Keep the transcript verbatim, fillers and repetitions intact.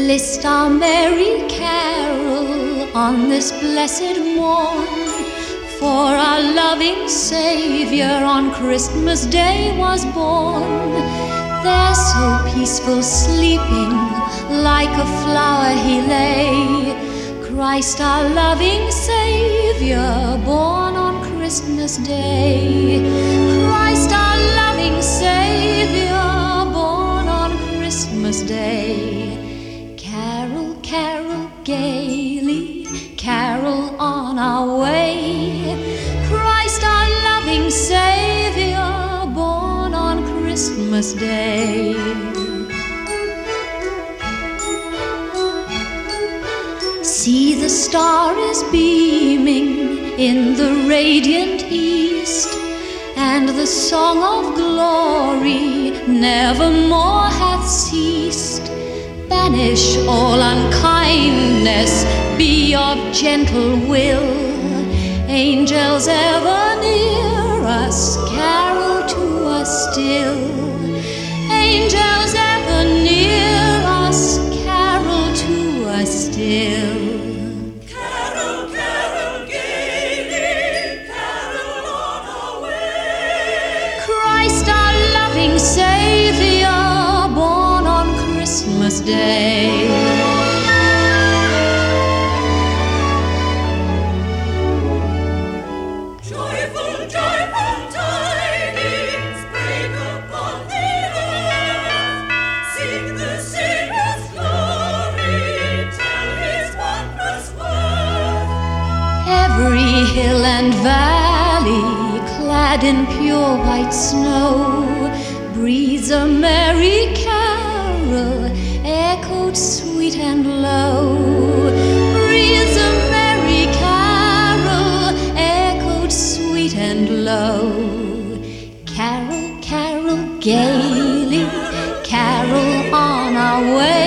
List our merry carol on this blessed morn, for our loving Saviour on Christmas Day was born. There so peaceful sleeping, like a flower he lay, Christ our loving Saviour, born on Christmas Day. Christ our loving Saviour, born on Christmas Day. Carol, carol gaily, carol on our way, Christ our loving Saviour, born on Christmas Day. See, the star is beaming in the radiant east, and the song of glory nevermore hath ceased. Banish all unkindness, be of gentle will. Angels ever near us, carol to us still. Angels ever near us, carol to us still. Carol, carol gaily, carol on our way. Christ our loving Saviour, born on Christmas Day. Joyful, joyful tidings break upon the earth. Sing the Saviour's glory, tell His wondrous worth. Every hill and valley, clad in pure white snow, breathes a merry carol, echoed sweet and low. Breathes a merry carol, echoed sweet and low. Carol, carol gaily, carol on our way.